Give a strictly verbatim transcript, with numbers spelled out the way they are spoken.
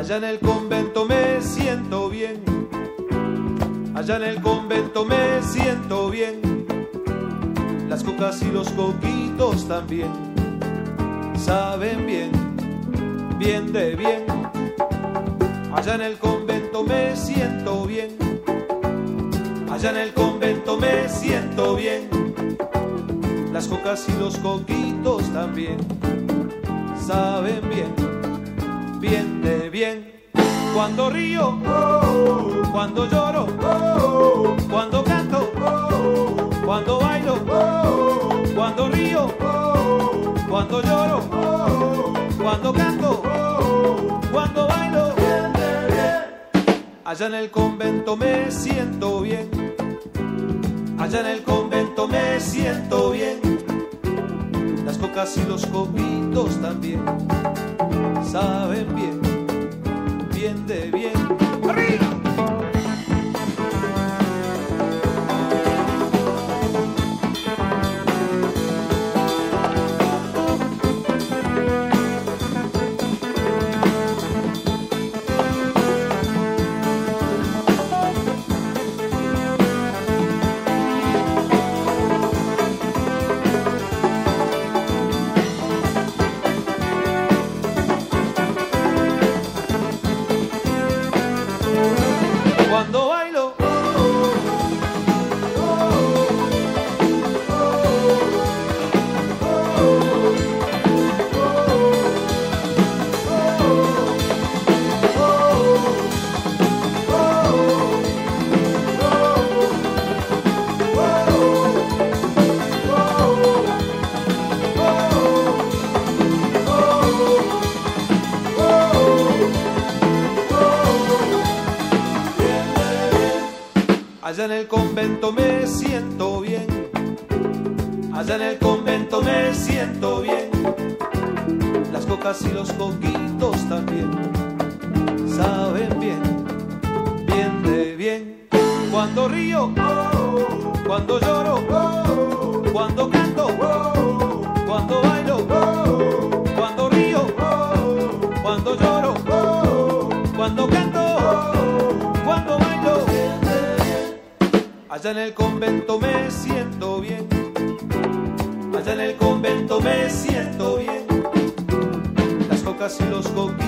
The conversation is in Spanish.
Allá en el convento me siento bien, allá en el convento me siento bien. Las cocas y los coquitos también saben bien, bien de bien. Allá en el convento me siento bien, allá en el convento me siento bien. Las cocas y los coquitos también saben bien, bien de bien. Cuando río, oh, cuando lloro, oh, cuando canto, oh, cuando bailo, oh, cuando río, oh, cuando lloro, oh, cuando canto, oh, cuando bailo, bien de bien. Allá en el convento me siento bien, allá en el convento me siento bien. Las cocas y los coquitos también saben bien, bien de bien. ¡Arriba! Cuando bailo, oh, oh, allá en el convento me siento bien, allá en el convento me siento bien. Las cocas y los coquitos también saben bien, bien de bien. Cuando río, oh, cuando lloro, oh, cuando canto, oh, cuando bailo, oh, cuando río, oh, cuando lloro, oh, cuando canto, oh, cuando bailo. Allá en el convento me siento bien, allá en el convento me siento bien. Las cocas y los coquitos